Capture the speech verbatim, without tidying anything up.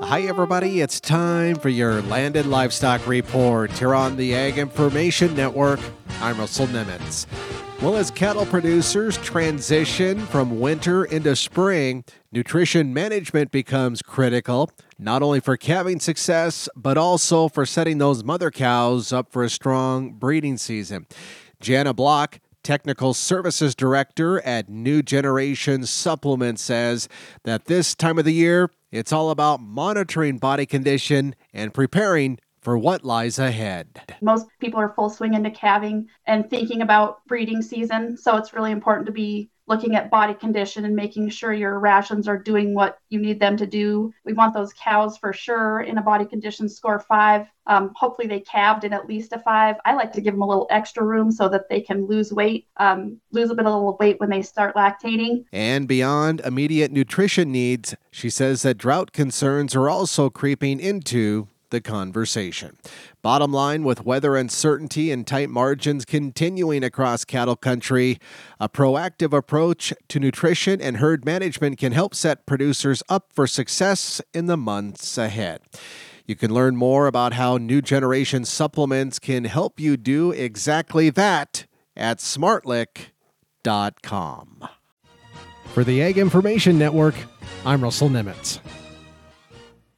Hi, everybody. It's time for your Landed Livestock Report here on the Ag Information Network. I'm Russell Nemitz. Well, as cattle producers transition from winter into spring, nutrition management becomes critical, not only for calving success, but also for setting those mother cows up for a strong breeding season. Jana Block, Technical Services Director at New Generation Supplements, says that this time of the year, it's all about monitoring body condition and preparing for what lies ahead. Most people are full swing into calving and thinking about breeding season, so it's really important to be looking at body condition and making sure your rations are doing what you need them to do. We want those cows for sure in a body condition score five. Um, hopefully they calved in at least a five. I like to give them a little extra room so that they can lose weight, um, lose a bit of weight when they start lactating. And beyond immediate nutrition needs, she says that drought concerns are also creeping into the conversation. Bottom line, with weather uncertainty and tight margins continuing across cattle country, a proactive approach to nutrition and herd management can help set producers up for success in the months ahead. You can learn more about how New Generation Supplements can help you do exactly that at smartlick dot com. For the Ag Information Network, I'm Russell Nemitz.